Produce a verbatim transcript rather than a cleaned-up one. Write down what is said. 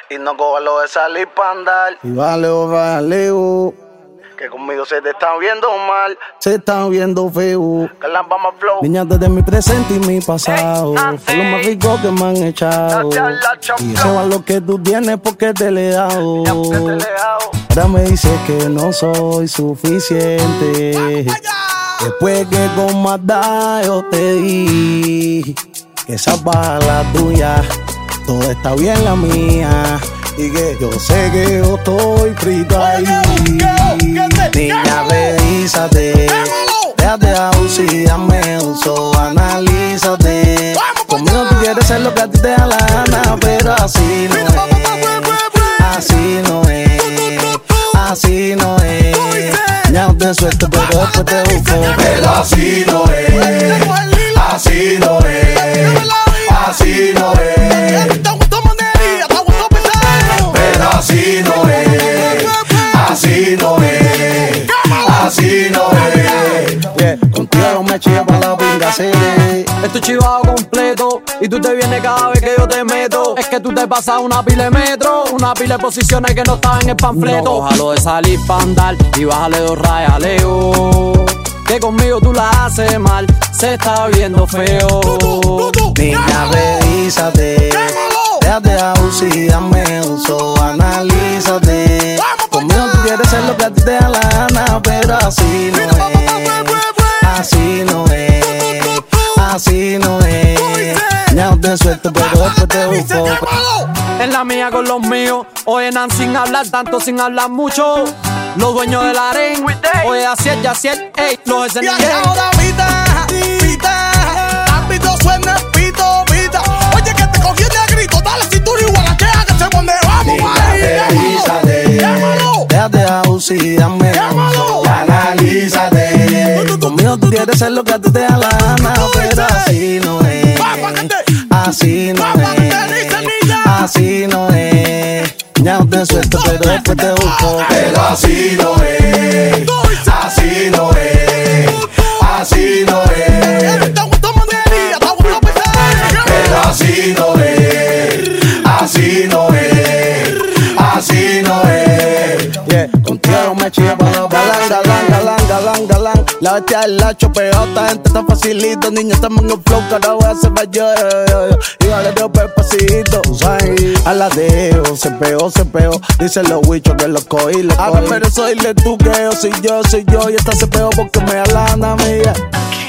Y no coja lo de salir para andar. Y vale, oh, vale, oh. Que conmigo se te están viendo mal. Se están viendo feo. Que la vamos a flow. Niñas desde mi presente y mi pasado. Ey, Fue lo más rico que me han echado. La charla, chop, Y eso es lo que tú tienes porque te le he dado. Ya porque te le he dado. Ahora me dices que no soy suficiente. Después que con más da yo te di. Que esa bala tuya, todo está bien la mía. Y que yo sé que yo estoy frito ahí. Niña, revísate. Déjate abusar, dame uso, analízate. Conmigo tú quieres ser lo que a ti te da la gana, pero así no es. Así no es. Así no es. Ya no te suelto, pero después te busco. Pero así no es. Así no es. Así no es. Pero así no es. Así no es. Así no es. Yeah, contigo me chilla para la pinga, sí. Estoy chivado completo y tú te vienes cada vez que yo te meto. Es que tú te pasas una pila de metro, una pila de posiciones que no estaban en el panfleto. No, cójalo de salir pa' andar y bájale dos rayas, Leo. Que conmigo tú la haces mal, se está viendo feo. Niña, revísate. Déjate abusar, dame uso, analízate. Conmigo tú quieres ser lo que a ti te da la gana, pero así no es. Así no es. Así no es. Ya no te suelto, pero después te busco. En la mía con los míos, oyenan sin hablar tanto, sin hablar mucho. Los dueños del harén, oye, así es, ya así es, ey, los Y escenarios. ahora pita, pita, ámbito suena pito, pita. Oye, que te cogí de grito, dale cintura y guarachea que se pone, vamos ahí. Revísate. Déjate abusar, dame uso, analízate. Conmigo tú quieres ser lo que a ti te da la gana, pero así no es. Así no es. Así no es. Ya no te suelto, pero después te busco. Pero así no es. Así no es. Así no es. Pero así no es. Así no es. Así no es. Yeah, contigo me chilla para los galán, galán, galán, galán, galán. La bestia del lacho, pero esta gente está facilito. Niña, estamos en un flow, que ahora voy a hacer para yo, yo, yo, yo. Y vale, Dios, pasito, ¿sabes? A la dejo, se pegó, se pegó. Dicen los huichos que los cogí, los cogí. A ver, pero soy le tú que yo soy yo, soy yo. Y esta se pegó porque me da la gana mía.